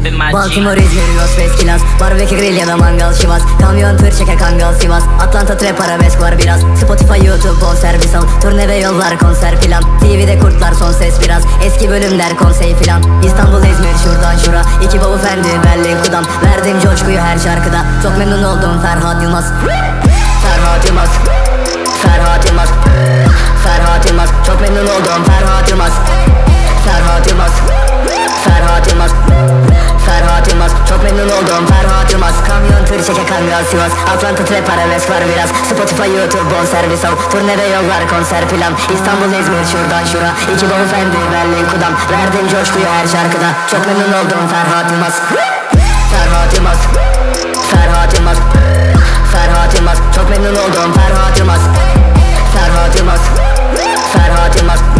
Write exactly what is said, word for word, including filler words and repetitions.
Baltimore, İzmir, Los Veskilas, barbekü, grill ya da mangal Şivas, kamyon, tır çeker, Kangal, Sivas, Atlanta, trap, arabesk var biraz. Spotify, YouTube, bon servis al, turne ve yollar, konser plan. T V'de kurtlar, son ses biraz, eski bölümler, konsey filan. İstanbul, İzmir, şuradan şura, iki baba fendi, Berlin, Kudam. Verdim coşkuyu her şarkıda, çok memnun oldum Ferhat Yılmaz. Ferhat Yılmaz, Ferhat Yılmaz, Ferhat Yılmaz, çok memnun oldum Ferhat Yılmaz. Ferhat Yılmaz, Ferhat Yılmaz, Ferhat Yılmaz, çok memnun oldum Ferhat Yılmaz. Kamyon, tır çeker, Kangal, Sivas, Atlanta, trap, arabesk var biraz. Spotify, YouTube, bon servis al, turne ve yollar, konser plan. İstanbul, İzmir, şuradan şura, iki baba fendi, Berlin, Kudam. Verdim coşkuyu her şarkıda, çok memnun oldum Ferhat Yılmaz. Ferhat Yılmaz, Ferhat Yılmaz, Ferhat Yılmaz, çok memnun oldum Ferhat Yılmaz. Ferhat Yılmaz, Ferhat Yılmaz,